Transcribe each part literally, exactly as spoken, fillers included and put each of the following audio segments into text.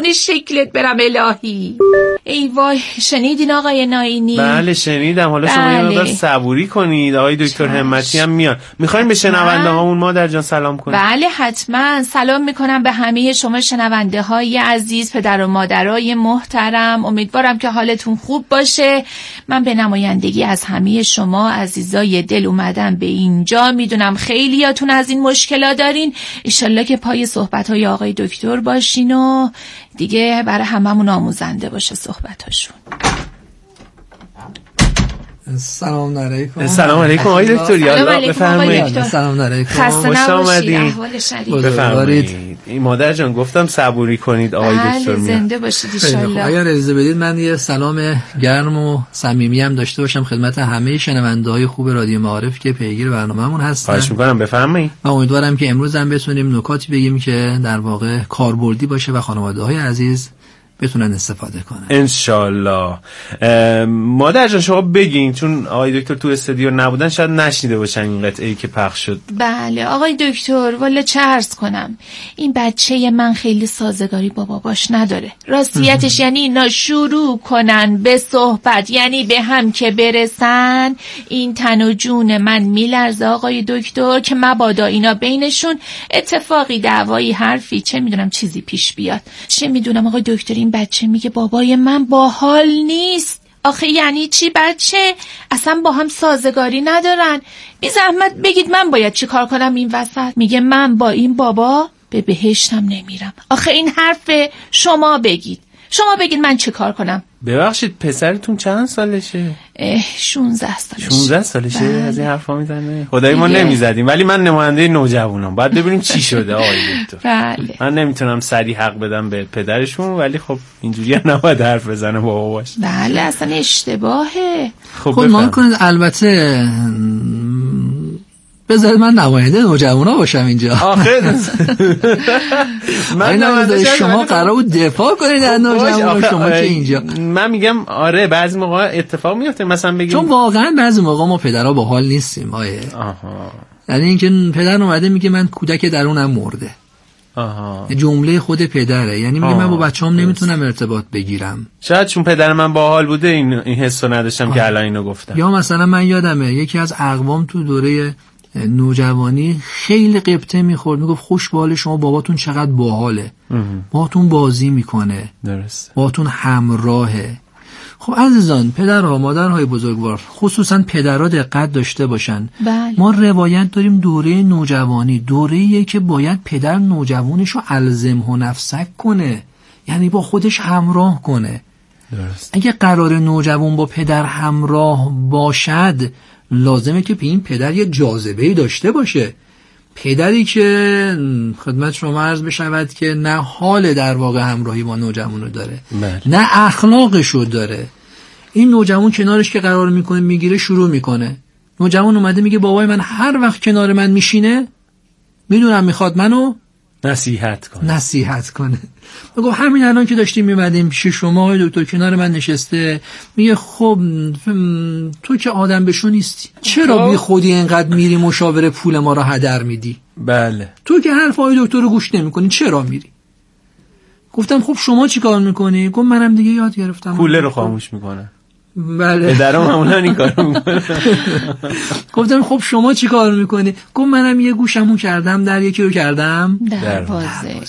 قربون شکلت برم الهی. ای وای، شنیدین آقای ناینی؟ بله شنیدم. حالا بله. شما یه مقدار صبوری کنید، آقای دکتر همتی هم میان. میخوایم به شنونده هامون مادر جان سلام کنیم؟ بله حتما. سلام میکنم به همه شما شنونده های عزیز، پدر و مادرای محترم. امیدوارم که حالتون خوب باشه. من به نمایندگی از همه شما عزیزای دل اومدم به اینجا. میدونم خیلیاتون از این مشکلات دارین. انشالله که پای صحبت‌های آقای دکتر باشین و دیگه برای هممون آموزنده باشه صحبتاشون. سلام علیکم. سلام علیکم آقای دکتر. یالا بفرمایید. سلام علیکم. خسته نباشید. احوال شریف. بفرمایید. این مادر جان گفتم صبوری کنید آقای دکتر میاد. زنده باشید ان شاء الله. اگر اجازه بدید من یه سلام گرم و صمیمی هم داشته باشم خدمت همه شنونده‌های خوب رادیو معارف که پیگیر برنامه‌مون هستن. خواهش می‌کنم بفرمایید. من امیدوارم که امروز هم بتونیم نکاتی بگیم که در واقع کاربردی باشه و خانواده‌های عزیز بتونن استفاده کنن ان شاء الله. مادر جان شما بگین، چون آقای دکتر تو استودیو نبودن شاید نشنیده باشن این قطعه‌ای که پخش شد. بله آقای دکتر، والا چه عرض کنم، این بچه من خیلی سازگاری با باباش نداره. راستیتش یعنی اینا شروع کنن به صحبت، یعنی به هم که برسن این تن و جون من میلرزه آقای دکتر که مبادا اینا بینشون اتفاقی دعوایی حرفی چه میدونم چیزی پیش بیاد. چه میدونم آقای دکتر، این بچه میگه بابای من باحال نیست. آخه یعنی چی بچه؟ اصلا با هم سازگاری ندارن. بی زحمت بگید من باید چی کار کنم این وسط؟ میگه من با این بابا به بهشتم نمیرم. آخه این حرف شما بگید. شما بگید من چه کار کنم؟ ببخشید پسرتون چند سالشه؟ شونزده سالشه. شونزده سالشه؟ بله. از این حرفا میزنه؟ خدای ما نمیزدیم، ولی من نماینده نوجوانم. باید ببینیم چی شده آقای دکتر. بله. من نمیتونم صریح حق بدم به پدرشون، ولی خب اینجوری نباید حرف بزنه با باباش. بله اصلا اشتباهه. خب ما کنید البته بذارید من نماینده نوجوانا باشم اینجا. آخه من نماینده شما قرار بود دفاع کنید از نوجوانا، شما که اینجا. من میگم آره بعضی موقع اتفاق میفته، مثلا بگیم چون واقعا بعضی موقع ما پدرها با حال نیستیم آیه. آها. یعنی اینکه پدر اومده میگه من کودک درونم مرده. آها. جمله خود پدره، یعنی میگه من با بچه‌ام نمیتونم ارتباط بگیرم. شاید چون پدر من با حال بوده این این حسو نداشتم آه. که الان اینو گفتم. یا مثلا من یادمه یکی از اقوام تو دوره نوجوانی خیلی قبطه میخورد، میگفت خوش به حال شما، باباتون چقدر باحاله، باهاتون بازی میکنه، درست، باهاتون همراهه. خب عزیزان، پدرها مادرهای بزرگوار، خصوصا پدرها دقت داشته باشن. بله. ما روایت داریم دوره نوجوانی دوره‌ایه که باید پدر نوجوانشو الزمه نفسک کنه، یعنی با خودش همراه کنه. درست. اگه قرار نوجوان با پدر همراه باشد لازمه که به این پدر یه جاذبه‌ای داشته باشه. پدری که خدمت شما عرض بشود که نه حال در واقع همراهی با نوجوان رو داره، بله. نه اخلاقش رو داره. این نوجوان کنارش که قرار میکنه میگیره شروع میکنه. نوجوان اومده میگه بابای من هر وقت کنار من میشینه میدونم میخواد منو نصیحت کنه نصیحت کنه بگو همین الان که داشتیم میمدیم پیش شما های دکتر کنار من نشسته، میگه خب تو که آدم بشو نیستی، چرا بی خودی اینقدر میری مشاوره پول ما رو هدر میدی؟ بله. تو که حرف های دکتر رو گوش نمیکنی چرا میری؟ گفتم خب شما چی کار میکنی؟ گفت منم دیگه یاد گرفتم کوله رو خاموش میکنه. بله. پدرم معمولا این کارو میکنه. گفتم خب شما چی کار میکنی؟ گفت منم یه گوشمو کردم در یکی رو کردم در بازه.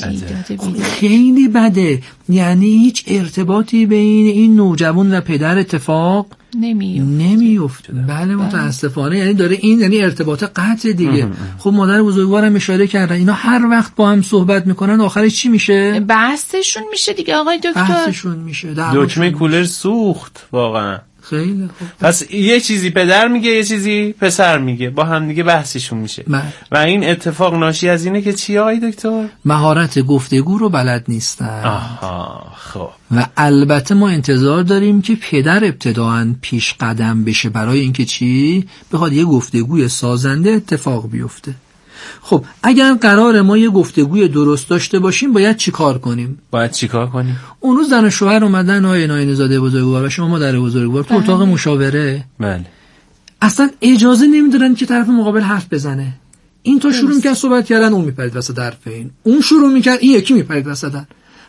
خب خیلی بده، یعنی هیچ ارتباطی بین این نوجوان و پدر اتفاق نمیفته. نمیفته. بله متاسفانه، یعنی داره این یعنی ارتباط قطع دیگه. خب مادر بزرگوارم اشاره کردن اینا هر وقت با هم صحبت میکنن آخرش چی میشه؟ بحثشون میشه دیگه آقای دکتر. بحثشون میشه. دکمه کولر سوخت واقعا. خیلی خوب. پس یه چیزی پدر میگه یه چیزی پسر میگه، با هم دیگه بحثشون میشه. من. و این اتفاق ناشی از اینه که چی آقای دکتر؟ مهارت گفتگو رو بلد نیستن. آها خب. و البته ما انتظار داریم که پدر ابتداً پیش قدم بشه برای اینکه چی؟ بخواد یه گفتگوی سازنده اتفاق بیفته. خب اگر قرار ما یه گفتگوی درست داشته باشیم باید چی کار کنیم؟ باید چی کار کنیم؟ اون روز زن و شوهر اومدن آقای ناینزاده بزرگوار و شما مادر بزرگوار تو اتاق مشاوره. بله. اصلا اجازه نمیدادن که طرف مقابل حرف بزنه. این تا شروع میکرد صحبت کردن اون میپرید وسط حرف این، اون شروع میکرد این یکی میپرید وسط.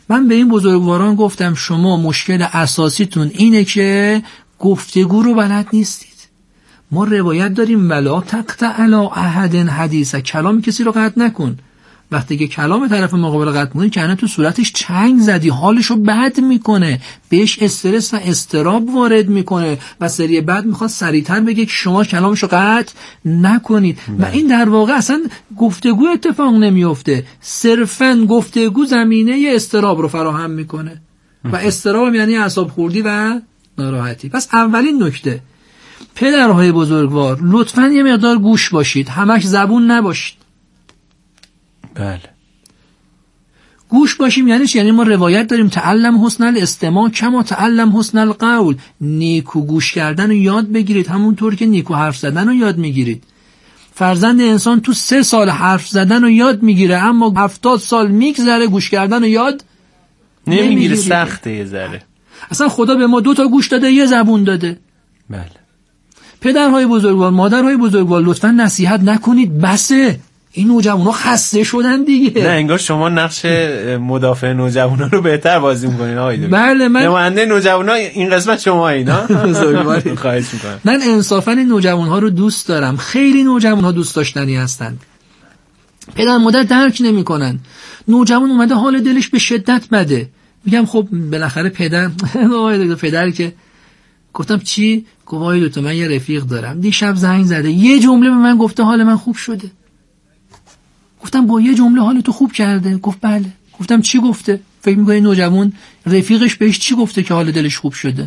من به این بزرگواران گفتم شما مشکل اساسیتون اینه که گفتگو رو بلد نیستید. ما روایت داریم ولا تقطع علی احد حدیث، کلام کسی رو قطع نکن. وقتی که کلام طرف مقابل قطع می‌کنی که تو صورتش چنگ زدی، حالشو بد میکنه، بهش استرس و استراب وارد میکنه و سری بعد میخواد سریعتر بگه که شما کلامشو قطع نکنید. و این در واقع اصلا گفتگو اتفاق نمیفته، صرفاً گفتگو زمینه استراب رو فراهم میکنه و استراب یعنی اعصاب خوردی و ناراحتی. پس اولین نکته، پدرهای بزرگوار لطفاً یه مقدار گوش باشید، همش زبون نباشید. بله. گوش باشیم یعنی چی؟ یعنی ما روایت داریم تعلم حسن الاستماع کما تعلم حسن القول، نیکو گوش کردن رو یاد بگیرید همونطور که نیکو حرف زدن رو یاد میگیرید. فرزند انسان تو سه سال حرف زدن رو یاد میگیره، اما هفتاد سال میگذره گوش کردن رو یاد نمیگیره. نمیگیره. سخته یه ذره. اصلا خدا به ما دو تا گوش داده، یه زبون داده. بله. پدرهای بزرگوار، مادرهای بزرگوار لطفاً نصیحت نکنید، بسه این نوجوانا خسته شدن دیگه. نه انگار شما نقش مدافع نوجوانا رو بهتر بازی می‌کنین آقای دکتر. بله من نماینده نوجوانا این قسمت شما اینا. بزرگواری خواهش می‌کنم. من انصافاً این نوجوان‌ها رو دوست دارم، خیلی نوجوان‌ها دوست داشتنی هستند. پدر مادر درک نمی‌کنن. نوجوان اومده حال دلش به شدت بده. میگم خب بالاخره پدر آقای دکتر پدر که گفتم چی؟ گفت آقای دکتر من یه رفیق دارم دیشب زنگ زده یه جمله به من گفته حال من خوب شده. گفتم با یه جمله حال تو خوب کرده؟ گفت بله. گفتم چی گفته؟ فکر می‌کنی نوجوان رفیقش بهش چی گفته که حال دلش خوب شده؟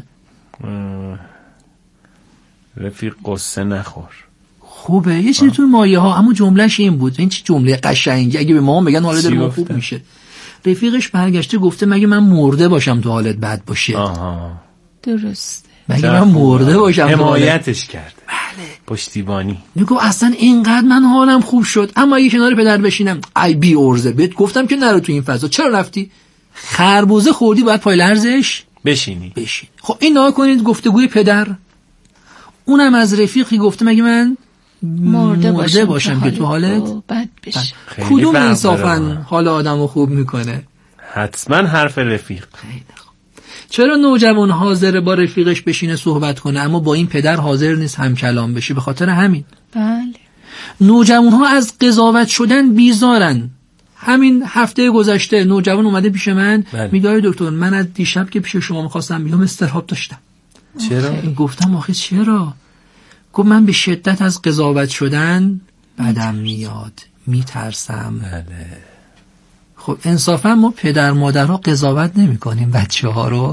رفیق قصه نخور. خوبه یه چیزی تو مایه ها، اما جملهش این بود. این چی جمله قشنگی، اگه به ما بگن حال دل ما خوب میشه. رفیقش برگشته گفته مگه من مرده باشم تو حالت بد باشه؟ آها درسته. مگه من مرده باشم؟ حمایتش کرده. بله. پشتیبانی. میگم اصلا اینقدر من حالم خوب شد، اما اگه کنار پدر بشینم ای بی ارزه بهت گفتم که نرو تو این فضا، چرا رفتی؟ خربوزه خوردی باید پای لرزش بشینی. بشین. خب این نها کنید گفتگوی پدر. اونم از رفیقی گفته مگه من مرده, مرده باشم, باشم که تو حالت بد بشه. کدوم انصافا حال آدمو خوب میکنه؟ حتما حرف رفیق. چرا نوجوان حاضر با رفیقش بشینه صحبت کنه اما با این پدر حاضر نیست هم کلام بشه؟ به خاطر همین. بله. نوجوان ها از قضاوت شدن بیزارن. همین هفته گذشته نوجوان اومده پیش من میگه دکتر من از دیشب که پیش شما میخواستم بیام استرهاب داشتم. چرا؟ گفتم آخه چرا؟ گفت من به شدت از قضاوت شدن بدم میاد، میترسم. بله. خب انصافا ما پدر مادرها قضاوت نمی کنیم بچه ها رو.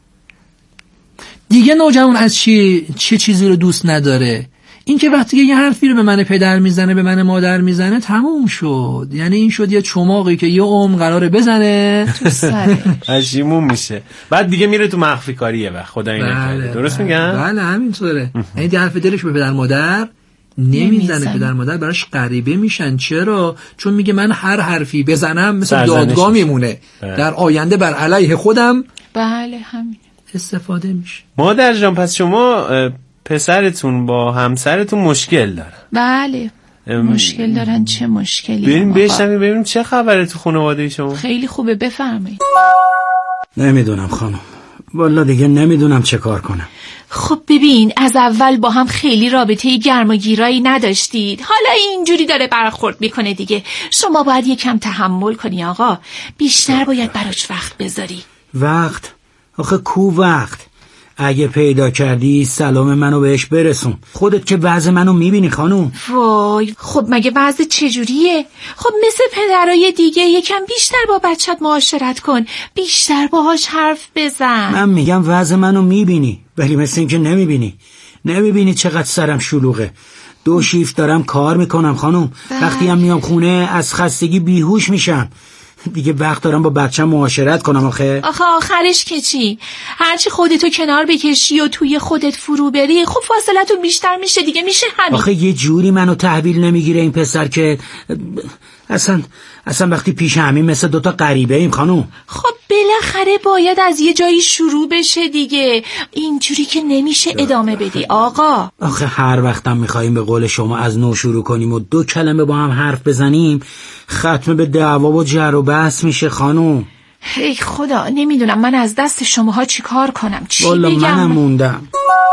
دیگه نوجوان از چی چه چیزی رو دوست نداره؟ این که وقتی یه حرفی رو به من پدر میزنه به من مادر میزنه تموم شد. یعنی این شد یه چماقی که یه عمر قراره بزنه تو سرش. پشیمون میشه. بعد دیگه میره تو مخفی کاریه و خدا این بله درست بله میگم؟ بله همینطوره. یعنی دی حرف دلش به پدر مادر نمیزنه. پدر مادر براش غریبه میشن. چرا؟ چون میگه من هر حرفی بزنم مثل دادگاه میمونه، در آینده بر علیه خودم بله همین استفاده میشه. مادر جان پس شما پسرتون با همسرتون مشکل دارن؟ بله مشکل دارن. چه مشکلی؟ بریم بشنویم ببینیم چه خبره تو خانواده شما. خیلی خوبه بفرمایید. نمیدونم خانم، والا دیگه نمیدونم چه کار کنم. خب ببین از اول با هم خیلی رابطه گرم و گیرایی نداشتید، حالا اینجوری داره برخورد میکنه دیگه. شما باید یکم تحمل کنی آقا، بیشتر باید براش وقت بذاری. وقت؟ آخه کو وقت؟ اگه پیدا کردی سلام منو بهش برسون. خودت که وضع منو میبینی خانوم. وای خب مگه وضع چجوریه؟ خب مثل پدرای دیگه یکم بیشتر با بچت معاشرت کن، بیشتر باهاش حرف بزن. من میگم وضع منو میبینی ولی مثل این که نمیبینی. نمیبینی چقدر سرم شلوغه. دو شیفت دارم کار میکنم خانوم. وقتی هم میام خونه از خستگی بیهوش میشم. دیگه وقت دارم با بچه‌م معاشرت کنم آخه. آخه آخرش که چی؟ هرچی خودتو کنار بکشی و توی خودت فرو بری خب فاصلتون بیشتر میشه دیگه. میشه همین. آخه یه جوری منو تحویل نمیگیره این پسر که اصلا اصلا وقتی پیش همین مثل دوتا غریبه ایم خانوم. خب بالاخره باید از یه جایی شروع بشه دیگه، اینجوری که نمیشه ادامه بدی آقا. آخه هر وقتم میخواییم به قول شما از نو شروع کنیم و دو کلمه با هم حرف بزنیم ختم به دعوا و جر و بحث میشه خانوم. ای خدا، نمیدونم من از دست شماها چی کار کنم، چی والا بگم. منم موندم.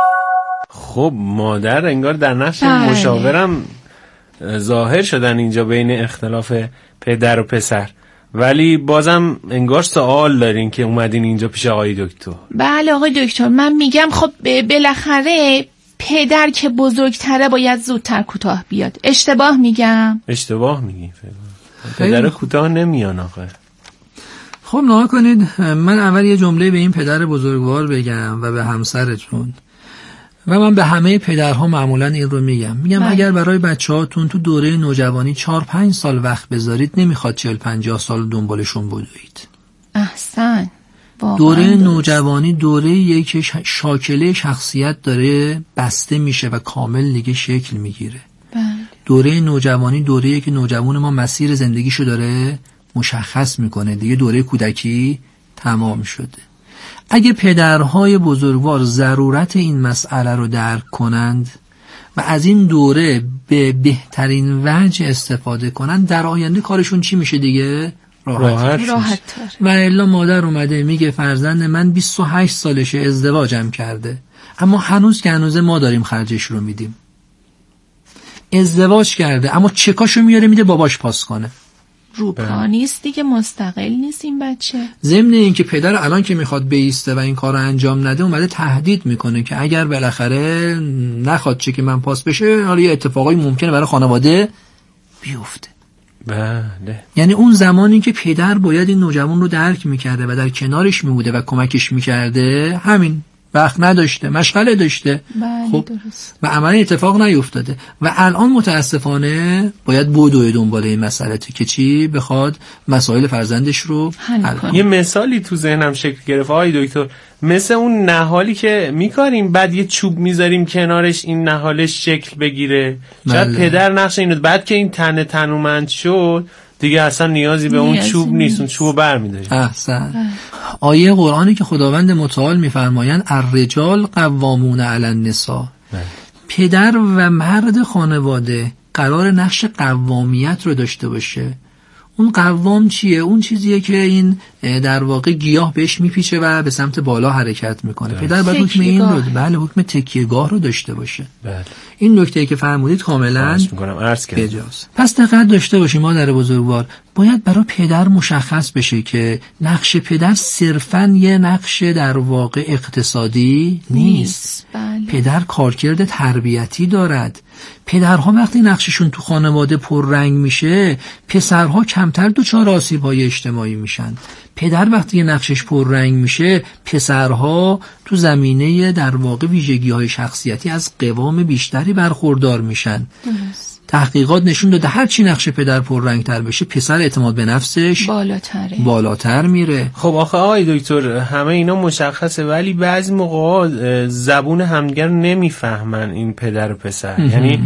خب مادر انگار در نقش بله. مشاورم ظاهر شدن اینجا بین اختلاف پدر و پسر، ولی بازم انگار سوال دارین که اومدین اینجا پیش آقای دکتر. بله آقای دکتر، من میگم خب بالاخره پدر که بزرگتره باید زودتر کوتاه بیاد. اشتباه میگم؟ اشتباه میگی. پدر کوتاه نمیان آقا. خب نها کنید، من اول یه جمله به این پدر بزرگوار بگم و به همسرتون، و من به همه پدرها معمولا این رو میگم میگم بله. اگر برای بچه هاتون تو دوره نوجوانی چهار پنج سال وقت بذارید نمیخواد چهل پنجاه سال دنبالشون بدوید. احسن. دوره نوجوانی دوره یکی که شاکله شخصیت داره بسته میشه و کامل دیگه شکل میگیره. بله. دوره نوجوانی دوره که نوجوان ما مسیر زندگیشو داره مشخص میکنه، دیگه دوره کودکی تمام شده. اگه پدرهای بزرگوار ضرورت این مسئله رو درک کنند و از این دوره به بهترین وجه استفاده کنند، در آینده کارشون چی میشه دیگه؟ راحت راحت و الا مادر اومده میگه فرزند من بیست و هشت سالشه ازدواجم کرده، اما هنوز که هنوز ما داریم خرجش رو میدیم. ازدواج کرده اما چکاشو میاره میده باباش پاس کنه. روپا نیست دیگه، مستقل نیست این بچه. ضمن این که پدر الان که میخواد بیسته و این کار رو انجام نده اومده تهدید میکنه که اگر بالاخره نخواد چه که من پاس بشه، حالا یه اتفاقایی ممکنه برای خانواده بیفته. بله. یعنی اون زمانی که پدر باید این نوجوان رو درک میکرده و در کنارش میبوده و کمکش میکرده، همین وقت نداشته، مشغله داشته. بله خب درست. و عملا اتفاق نیفتاده و الان متاسفانه باید بدوه دنبال این مسئله که چی بخواد مسائل فرزندش رو حل کنه. یه مثالی تو ذهنم شکل گرفت آقای دکتر، مثل اون نهالی که میکاریم بعد یه چوب میذاریم کنارش این نهالش شکل بگیره. شاید بله. پدر نقش اینو بعد که این تنه تنومند شد دیگه اصلا نیازی به اون نیازی چوب نیست، اون نیست. چوبو برمی‌داره. احسن. آیه قرآنی که خداوند متعال میفرمایند الرجال قوامون علی النساء، پدر و مرد خانواده قرار نقش قوامیت رو داشته باشه. اون قوام چیه؟ اون چیزیه که این در واقع گیاه بهش میپیچه و به سمت بالا حرکت میکنه. پدر باید حکم این رو، بله حکم تکیهگاه رو داشته باشه. بله. این نکته‌ای که فرمودید کاملا بجاست. پس دقت داشته باشیم مادر بزرگوار، باید برای پدر مشخص بشه که نقش پدر صرفاً یه نقش در واقع اقتصادی نیست. بله. پدر کارکرد تربیتی دارد. پدرها وقتی نقششون تو خانواده پررنگ میشه، پسرها کمتر دچار آسیب‌های اجتماعی میشن. پدر وقتی نقشش پررنگ میشه، پسرها تو زمینه در واقع ویژگی‌های شخصیتی از قوام بیشتری برخوردار میشن. درست. تحقیقات نشون داده هر چی نقش پدر پررنگ‌تر بشه، پسر اعتماد به نفسش بالاتره. بالاتر میره. خب آخه آقای دکتر همه اینا مشخصه، ولی بعضی موقع زبون همدیگر نمیفهمن این پدر و پسر. یعنی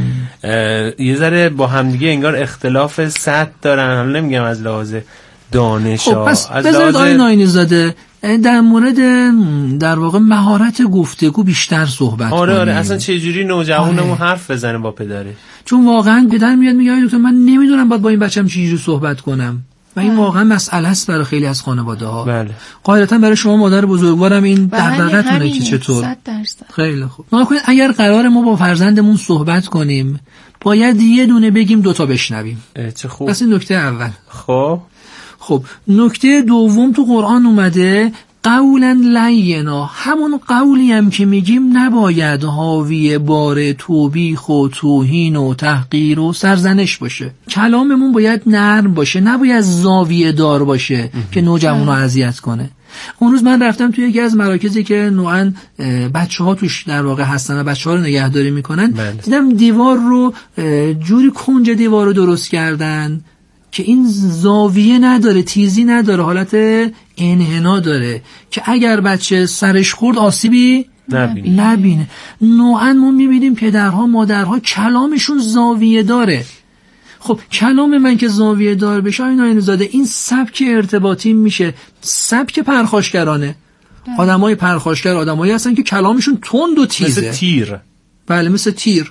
یه ذره با همدیگه انگار اختلاف سطح دارن. حالا نمیگم از لحاظ دانش خب ها، پس از بذارید لحاظ آقای ناینی‌زاده در مورد در واقع مهارت گفتگو بیشتر صحبت آره کنیم. آره اصلا چه جوری نوجوانمون آره. حرف بزنه با پدرش. چون واقعا پدر میاد میگه آقای دکتر من نمیدونم باید با این بچه‌م چجوری صحبت کنم و این واقعا مسئله است برای خیلی از خانواده ها. بله. قاعدتا برای شما مادر بزرگوارم این دغدغه‌تونه که چطور. صد درصد. خیلی خوب. ما کنید اگر قرار ما با فرزندمون صحبت کنیم، باید یه دونه بگیم دوتا بشنویم. چه خوب. پس این نکته اول. خب خب نکته دوم تو قرآن اومده قولا لینا، همون قولی هم که میگیم نباید حاوی بار توبیخ و توهین و تحقیر و سرزنش باشه. کلاممون باید نرم باشه، نباید زاویه دار باشه که نوجوانو اذیت کنه. اون روز من رفتم توی یکی از مراکزی که نوعاً بچه‌ها توش در واقع هستن و بچه‌ها رو نگهداری میکنن. بله. دیدم دیوار رو جوری کنج دیوار رو درست کردن که این زاویه نداره، تیزی نداره، حالت انحنا داره که اگر بچه سرش خورد آسیبی نبینه. نبینه. نوعاً ما میبینیم پدرها مادرها کلامشون زاویه داره. خب کلام من که زاویه دار بشه آقای ناینی‌زاده، این سبک ارتباطی میشه سبک پرخاشگرانه. آدمای پرخاشگر آدمایی هستن که کلامشون تند و تیزه، مثل تیر. بله مثل تیر.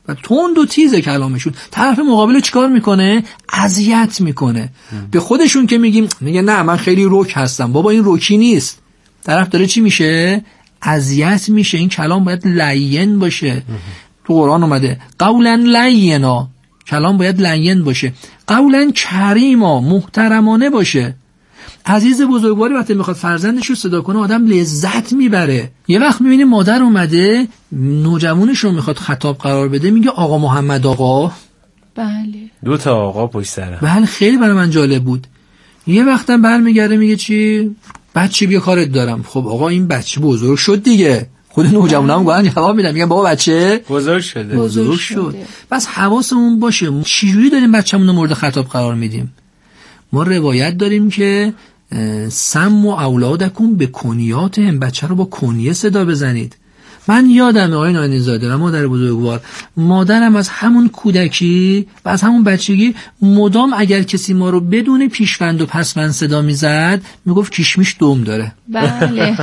و تند و تیز کلامشون. طرف مقابل چیکار میکنه؟ اذیت میکنه. به خودشون که میگیم میگه نه من خیلی رک هستم، بابا این رکی نیست. طرف داره چی میشه؟ اذیت میشه. این کلام باید لین باشه. تو قرآن اومده قولا لینا، کلام باید لین باشه. قولا کریما، محترمانه باشه. عزیز بزرگواری وقتی میخواد فرزندش رو صدا کنه آدم لذت میبره. یه وقت میبینی مادر اومده نوجوانش رو میخواد خطاب قرار بده، میگه آقا محمد آقا. بله. دو تا آقا پشت سرم. بله خیلی برای من جالب بود. یه وقتم برمیگرده میگه چی؟ بچه بیا کارت دارم. خب آقا این بچه بزرگ شد دیگه. خود نوجوانام گفتن جواب میدن میگن بابا بچه بزرگ شده. بزرگ, بزرگ شد. بس حواسمون باشه چجوری داریم بچه‌مون رو مورد خطاب قرار میدیم. ما روایت داریم که سم و اولادکم به کنیات هم، بچه رو با کنیه صدا بزنید. من یادم آقای ناینی‌زاده و مادر بزرگوار، مادرم از همون کودکی و از همون بچگی مدام اگر کسی ما رو بدون پیشوند و پسوند صدا میزد میگفت کشمیش دوم داره. بله.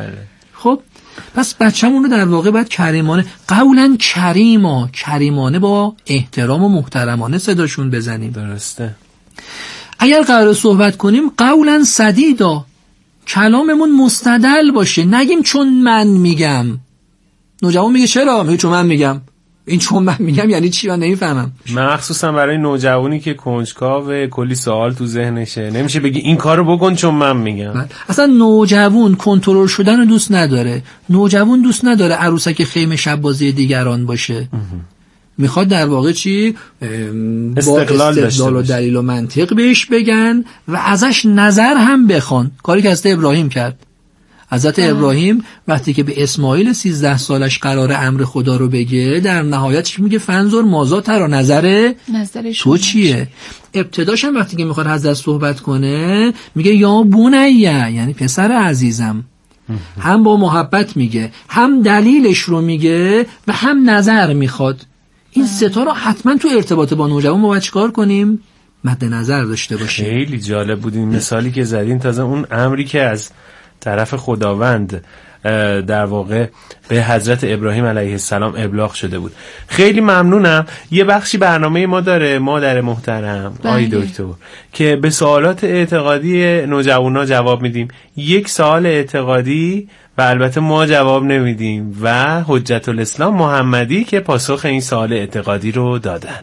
خب پس بچه‌مون رو در واقع باید کریمانه، قولا کریما، کریمانه با احترام و محترمانه صداشون بزنیم. درسته. اگر قرار صحبت کنیم قولا سدیدا، کلاممون مستدل باشه، نگیم چون من میگم. نوجوان میگه چرا؟ میگه چون من میگم. این چون من میگم یعنی چی؟ من نمیفهمم. مخصوصا برای نوجوانی که کنجکاو کلی سوال تو ذهنشه نمیشه بگی این کارو بکن چون من میگم. من. اصلا نوجوان کنترل شدن رو دوست نداره. نوجوان دوست نداره عروسک خیمه شب بازی دیگران باشه. میخواد در واقع چی؟ استقلال, با استدلال و دلیل و منطق بهش بگن و ازش نظر هم بخوان. کاری که حضرت ابراهیم کرد. حضرت ابراهیم وقتی که به اسماعیل سیزده سالش قرار امر خدا رو بگه، در نهایتش میگه فنظر مازا ترا، نظر تو چیه؟ ابتداش هم وقتی که میخواد حضرت صحبت کنه میگه یا بونیه، یعنی پسر عزیزم. هم با محبت میگه، هم دلیلش رو میگه و هم نظر میخواد. این ستا رو حتما تو ارتباط با نوجوان ما باید چیکار کنیم؟ مد نظر داشته باشیم. خیلی جالب بود این مثالی که زدین، تازه اون امری که از طرف خداوند در واقع به حضرت ابراهیم علیه السلام ابلاغ شده بود. خیلی ممنونم. یه بخشی برنامه ما داره مادر محترم آی دکتر که به سوالات اعتقادی نوجوانا جواب میدیم. یک سوال اعتقادی و البته ما جواب نمیدیم و حجت الاسلام محمدی که پاسخ این سوال اعتقادی رو دادن.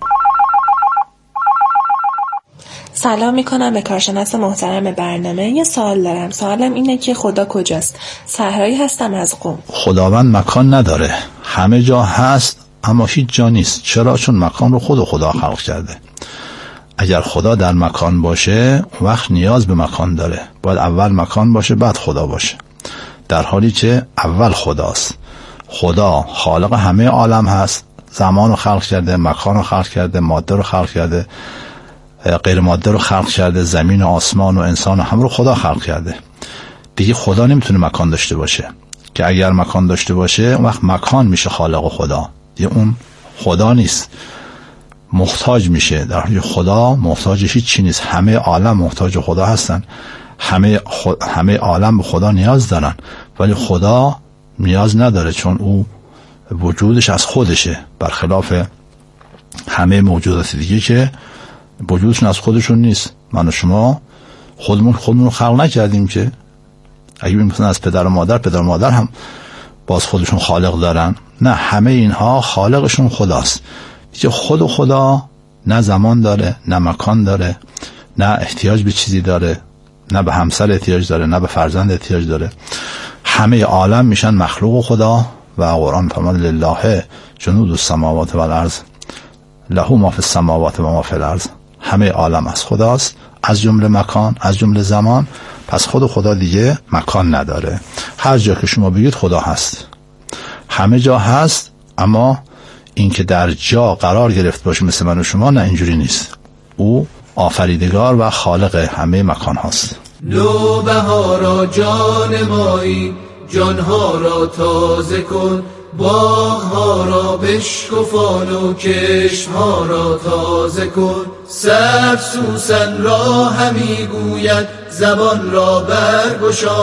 سلام میکنم به کارشناس محترم برنامه. یه سوال دارم. سوالم اینه که خدا کجاست؟ صحرایی هستم از قم. خداوند مکان نداره، همه جا هست اما هیچ جا نیست. چرا؟ چون مکان رو خود خدا خلق کرده. اگر خدا در مکان باشه وقت نیاز به مکان داره، باید اول مکان باشه بعد خدا باشه، در حالی که اول خداست. خدا خالق همه عالم هست، زمان رو خلق کرده، مکان رو خلق کرده، ماده رو خلق کرده، غیر ماده رو خلق کرده، زمین و آسمان و انسان و هم رو خدا خلق کرده. دیگه خدا نمیتونه مکان داشته باشه، که اگر مکان داشته باشه اون وقت مکان میشه خالق خدا، دیگه اون خدا نیست، محتاج میشه. در حالی خدا محتاج هیچ چی نیست. همه عالم محتاج خدا هستن، همه خود، همه عالم به خدا نیاز دارن، ولی خدا نیاز نداره چون او وجودش از خودشه، برخلاف همه موجودات دیگه که وجودشون از خودشون نیست. من و شما خودمون خودمون رو خلق نکردیم که. اگه ببینیم مثلا از پدر و مادر، پدر و مادر هم باز خودشون خالق دارن. نه، همه اینها خالقشون خداست. که خود و خدا نه زمان داره، نه مکان داره، نه احتیاج به چیزی داره، نه به همسر احتیاج داره، نه به فرزند احتیاج داره. همه عالم میشن مخلوق خدا و قرآن فرمود لله جنود السماوات و الارض له ما فی السماوات و ما فی الارض. همه عالم از خداست، از جمله مکان، از جمله زمان. پس خود خدا دیگه مکان نداره. هر جا که شما بگید خدا هست، همه جا هست. اما این که در جا قرار گرفت باشه مثل من و شما، نه، اینجوری نیست. او آفریدگار و خالق همه مکان هاست. نوبهارا جان مایی، جانها را تازه کن، باغها را بشکفان و کشمها را تازه کن. سبز سوسن را همی گوید، زبان را برگشا،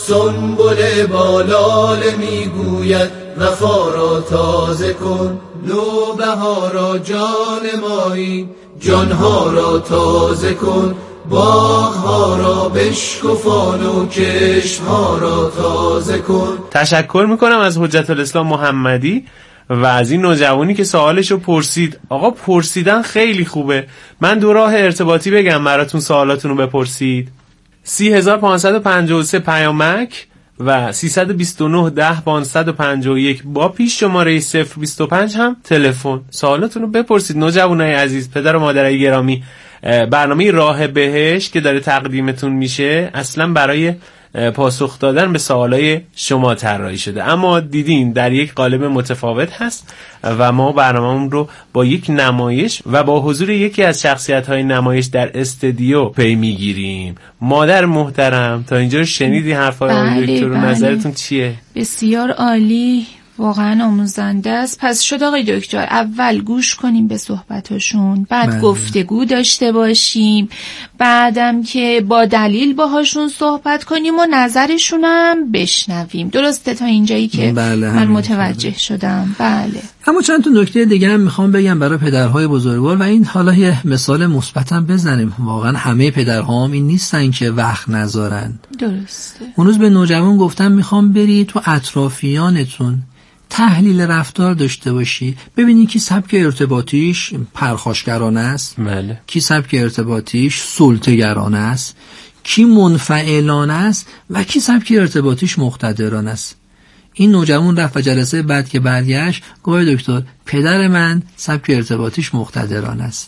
سنبل بالاله میگوید وفا را تازه کن. نوبهارا جان مایی جانها را تازه کن. باغها را بشکفان و کشمها را تازه کن. تشکر میکنم از حجت الاسلام محمدی و از این نوجوانی که سوالشو پرسید. آقا پرسیدن خیلی خوبه. من دو راه ارتباطی بگم براتون سوالاتونو بپرسید. سی هزار پانصد و پنجاه و سه پیامک و سیصد و بیست و نه ده پانصد و پنجاه و یک با پیش شماره صفر بیست و پنج هم تلفن. سوالاتونو بپرسید نوجوانای عزیز. پدر و مادرای گرامی، برنامه راه بهشت که داره تقدیمتون میشه اصلا برای پاسخ دادن به سوالای شما طراحی شده، اما دیدین در یک قالب متفاوت هست و ما برنامه‌مون رو با یک نمایش و با حضور یکی از شخصیت‌های نمایش در استودیو پی میگیریم. مادر محترم، تا اینجا رو شنیدی حرفای آقای دکتر رو، نظرتون چیه؟ بسیار عالی، واقعا آموزنده است. پس شد آقای دکتر اول گوش کنیم به صحبتاشون، بعد بله. گفتگو داشته باشیم، بعدم که با دلیل باهاشون صحبت کنیم و نظرشونم بشنویم. درسته تا اینجایی که بله، من متوجه بله. شدم. بله. اما چند تا نکته دیگه هم میخوام بگم برای پدرهای بزرگوار و این حالا یه مثال مثبتم بزنیم. واقعا همه پدرها هم این نیستن که وقت نذارن. درسته. اون روز به نوجوان گفتم میخوام بری تو اطرافیانتون تحلیل رفتار داشته باشی، ببینی کی سبک ارتباطیش پرخاشگرانه است، بله. کی سبک ارتباطیش سلطه‌گرانه است، کی منفعلانه است و کی سبک ارتباطیش مقتدرانه است. این نوجوان رفت و جلسه بعد که برگشت گفت دکتر پدر من سبک ارتباطیش مقتدرانه است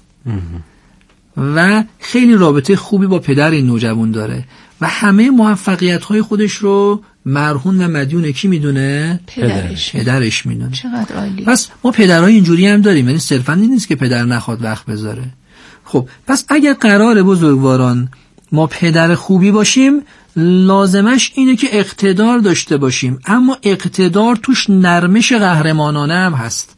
و خیلی رابطه خوبی با پدر این نوجوان داره و همه موفقیت‌های خودش رو مرهون و مدیون کی میدونه؟ پدرش. پدرش میدونه. چقدر عالی. پس ما پدرای اینجوری هم داریم، یعنی صرفا این نیست که پدر نخواد وقت بذاره. خب پس اگر قرار بزرگواران ما پدر خوبی باشیم لازمش اینه که اقتدار داشته باشیم، اما اقتدار توش نرمش قهرمانانه هم هست.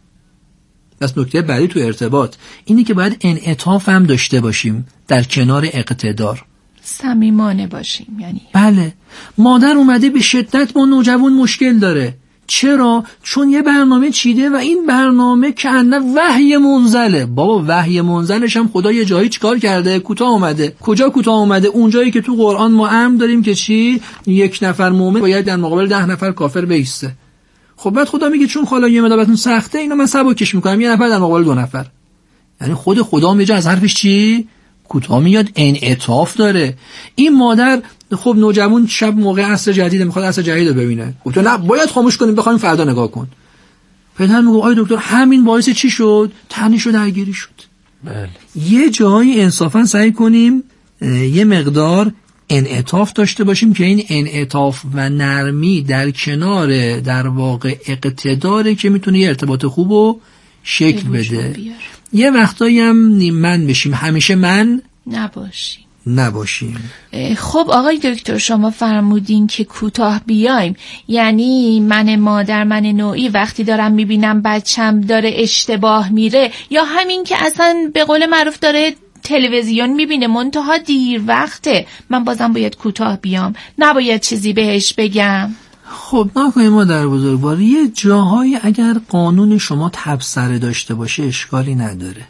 پس نکته بعدی تو ارتباط اینه که باید انعطاف هم داشته باشیم در کنار اقتدار. صمیمانه باشیم یعنی. بله. مادر اومده به شدت با نوجوان مشکل داره. چرا؟ چون یه برنامه چیده و این برنامه که انه وحی منزله. بابا وحی منزلش هم خدا یه جایی چیکار کرده؟ کوتاه اومده. کجا کوتاه اومده؟ اون جایی که تو قرآن ما امر داریم که چی؟ یک نفر مؤمن باید در مقابل ده نفر کافر بایسته. خب بعد خدا میگه چون حالا یه مدابتون سخته اینو من سبکش میکنم یه نفر در مقابل دو نفر. یعنی خود خدا میگه از حرفش چی؟ کوتاه میاد، انعطاف داره. این مادر خب نوجوان شب موقع عصر جدید میخواد عصر جدید رو ببینه، گفت نه باید خاموش کنیم بخوایم فردا نگاه کن. پدر میگه آی دکتر همین باعث چی شد؟ تنش و درگیری شد. بله. یه جایی انصافا سعی کنیم یه مقدار انعطاف داشته باشیم که این انعطاف و نرمی در کنار در واقع اقتداره که میتونه یه ارتباط خوب و شکل بده. یه وقتایی هم من بشیم، همیشه من نباشیم نباشیم. خب آقای دکتر شما فرمودین که کوتاه بیایم، یعنی من مادر من نوعی وقتی دارم میبینم بچم داره اشتباه میره یا همین که اصلا به قول معروف داره تلویزیون میبینه منتها دیر وقته، من بازم باید کوتاه بیام، نباید چیزی بهش بگم؟ خب نکنیم مادر بزرگوار یه جاهای اگر قانون شما تبصره داشته باشه اشکالی نداره.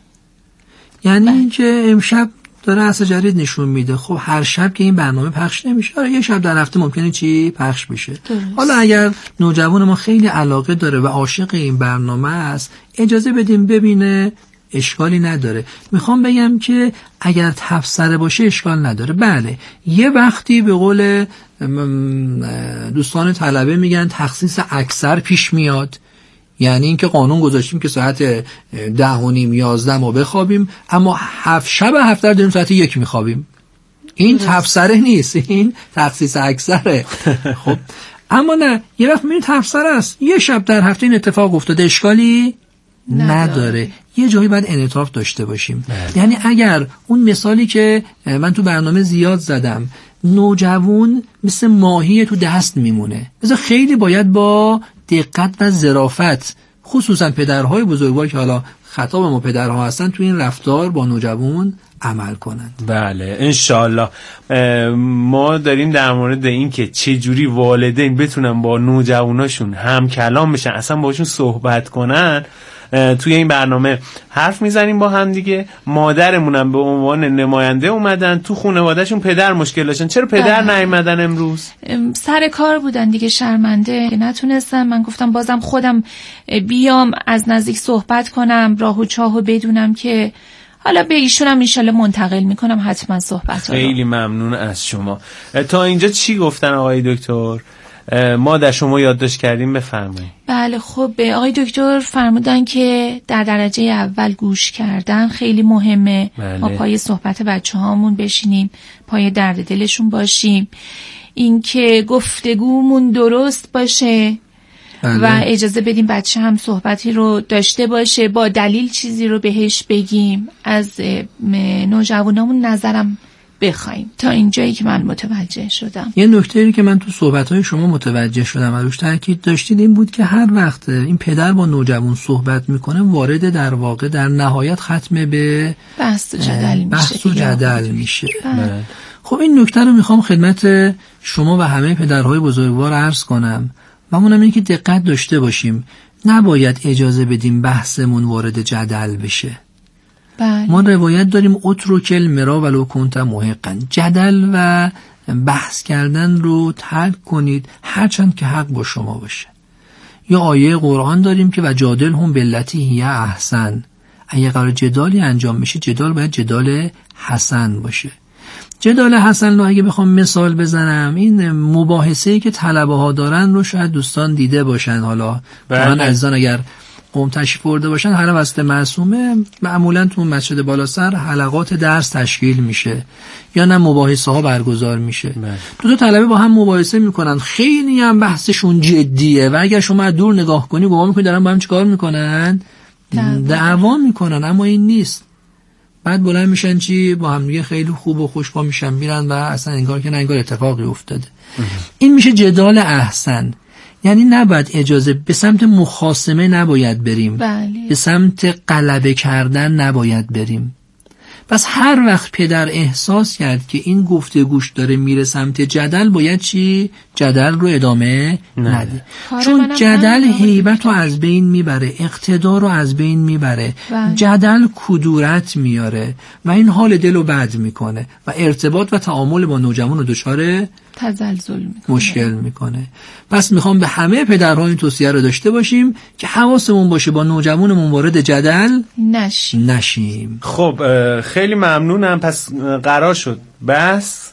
یعنی اینکه امشب داره عصر جدید نشون میده، خب هر شب که این برنامه پخش نمیشه، آره یه شب در هفته ممکنه چی پخش بشه. درست. حالا اگر نوجوان ما خیلی علاقه داره و عاشق این برنامه است اجازه بدیم ببینه، اشکالی نداره. میخوام بگم که اگر تبصره باشه اشکال نداره. بله یه وقتی به قول دوستان طلبه میگن تخصیص اکثر پیش میاد، یعنی اینکه قانون گذاشتیم که ساعت ده و نیم یازده ما بخوابیم اما هفت شب هفته رو داریم ساعت یک میخوابیم. این تبصره نیست، این تخصیص اکثره. خب اما نه یه وقت میبینید تبصره است، یه شب در هفته این اتفاق افتاده، اشکالی نداره, نداره. یه جایی باید انعطاف داشته باشیم. بله. یعنی اگر اون مثالی که من تو برنامه زیاد زدم، نوجوان مثل ماهی تو دست میمونه، مثلا خیلی باید با دقت و ظرافت، خصوصا پدرهای بزرگوار که حالا خطاب ما پدرها هستن، تو این رفتار با نوجوان عمل کنند. بله انشالله. ما داریم در مورد این که چجوری والدین بتونن با نوجواناشون هم کلام بشن، اصلا باشون صحبت کنن، توی این برنامه حرف میزنیم با هم دیگه. مادرمونم به عنوان نماینده اومدن تو خانواده‌شون، پدر مشکل داشتن. چرا پدر نیومدن امروز؟ سر کار بودن دیگه، شرمنده نتونستم. من گفتم بازم خودم بیام از نزدیک صحبت کنم، راه و چاهو بدونم که حالا به ایشونم انشالله منتقل میکنم حتما صحبت ها. خیلی ممنون از شما. تا اینجا چی گفتن آقای دکتر؟ ما در شما یادداشت کردیم، بفرمایید. بله خب آقای دکتر فرمودن که در درجه اول گوش کردن خیلی مهمه. بله. ما پای صحبت بچه هامون بشینیم، پای درد دلشون باشیم، اینکه گفتگومون درست باشه. بله. و اجازه بدیم بچه هم صحبتی رو داشته باشه، با دلیل چیزی رو بهش بگیم، از نوجوانامون نظرم بخوایم. تا اینجایی که من متوجه شدم. یه نکته‌ای که من تو صحبت‌های شما متوجه شدم و روش تاکید داشتید این بود که هر وقت این پدر با نوجوان صحبت میکنه وارد در واقع در نهایت ختم به بحث و جدل میشه. بحث و جدل میشه. بله. خب این نکته رو میخوام خدمت شما و همه پدرهای بزرگوار عرض کنم و اونم اینه که دقت داشته باشیم، نباید اجازه بدیم بحثمون وارد جدل بشه. بله. ما روایت داریم اترکل مرا ولو کنت محقا، جدل و بحث کردن رو ترک کنید هرچند که حق با شما باشه. یا آیه قرآن داریم که و جادل هم بالتی هی احسن، اگه قرار جدالی انجام میشه جدال باید جدال حسن باشه. جدال حسن رو اگه بخوام مثال بزنم، این مباحثه‌ای که طلبه ها دارن رو شاید دوستان دیده باشن. حالا من عزیزان اگر قوم تشریف برده باشن، هر وسط معصومه معمولا تو مسجد بالاسر حلقات درس تشکیل میشه یا نه مباحثه ها برگزار میشه. دو تا طلبه با هم مباحثه میکنن، خیلی هم بحثشون جدیه و اگر شما از دور نگاه کنی گمان میکنی دارن با هم چیکار میکنن؟ دعوا میکنن، اما این نیست. بعد بلند میشن چی؟ با هم دیگه خیلی خوب و خوشپا میشن میرن و اصلا انگار که نه انگار اتفاقی افتاده. این میشه جدال احسن. یعنی نباید اجازه به سمت مخاصمه نباید بریم. بله. به سمت غلبه کردن نباید بریم. پس هر وقت پدر احساس کرد که این گفتگوش داره میره سمت جدل، باید چی؟ جدل رو ادامه نده. چون جدل هیبت رو از بین میبره، اقتدار رو از بین میبره. بله. جدل کدورت میاره و این حال دل رو بد میکنه و ارتباط و تعامل با نوجوان رو دچار تزلزل میکنه، مشکل میکنه. پس میخوام به همه پدرها این توصیه رو داشته باشیم که حواسمون باشه با نوجوانمون وارد جدل نشیم. نشیم. خب خیلی ممنونم. پس قرار شد بحث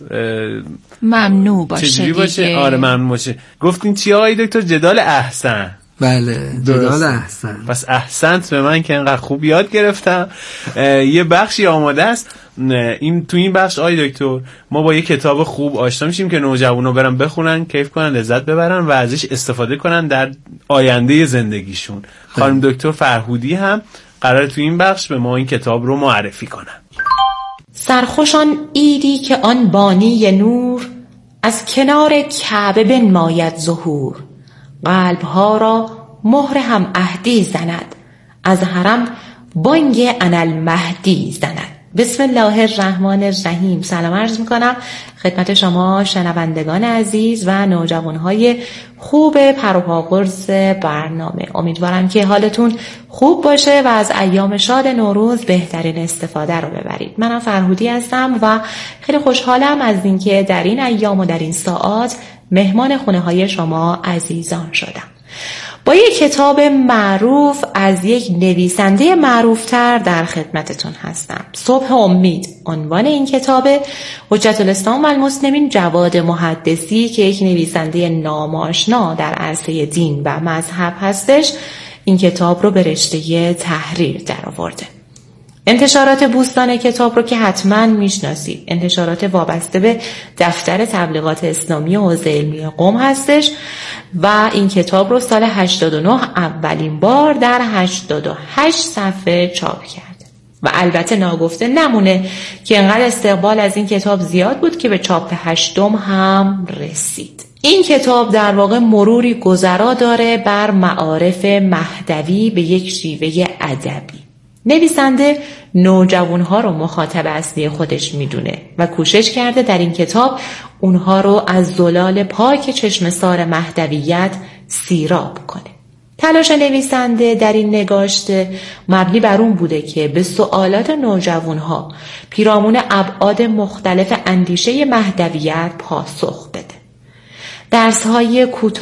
ممنوع باشه. چجوری باشه؟ آره ممنوع باشه. گفتین چی آقای دکتر؟ جدال احسن. بله جدال احسن. پس احسنت به من که انقدر خوب یاد گرفتم. یه بخشی آماده است. این تو این بخش آقای دکتر ما با یه کتاب خوب آشنا میشیم که نوجوانا برن بخونن، کیف کنن، لذت ببرن و ازش استفاده کنن در آینده زندگیشون. خانم دکتر فرهودی هم قراره تو این بخش به ما این کتاب رو معرفی کنن. سرخوشان ایدی که آن بانی نور، از کنار کعبه بنماید ظهور. قلبها را مهر هم عهدی زند، از حرم بانگ انالمهدی زند. بسم الله الرحمن الرحیم. سلام عرض میکنم خدمت شما شنوندگان عزیز و نوجوانهای خوب پروپاگورس برنامه. امیدوارم که حالتون خوب باشه و از ایام شاد نوروز بهترین استفاده رو ببرید. منم فرهودی هستم و خیلی خوشحالم از اینکه در این ایام و در این ساعات مهمان خونه های شما عزیزان شدم. با یک کتاب معروف از یک نویسنده معروفتر در خدمتتون هستم. صبح امید عنوان این کتابه. حجت الاسلام و المسلمین جواد محدثی که یک نویسنده ناماشنا در عرصه دین و مذهب هستش، این کتاب رو به رشته تحریر در آورده. انتشارات بوستان کتاب رو که حتما میشناسید، انتشارات وابسته به دفتر تبلیغات اسلامی حوزه علمی قم هستش و این کتاب رو سال هشتاد و نه اولین بار در هشتاد و هشت صفحه چاپ کرده و البته ناگفته نمونه که انقدر استقبال از این کتاب زیاد بود که به چاپ هشتم هم رسید. این کتاب در واقع مروری گذرا داره بر معارف مهدوی به یک شیوه ادبی نویسنده نوجوانها رو مخاطب اصلی خودش میدونه و کوشش کرده در این کتاب اونها رو از زلال پاک چشمسار مهدویت سیراب کنه. تلاش نویسنده در این نگاشته مبنی بر اون بوده که به سوالات نوجوانها پیرامون ابعاد مختلف اندیشه مهدویت پاسخ بده. درس‌های کوتاه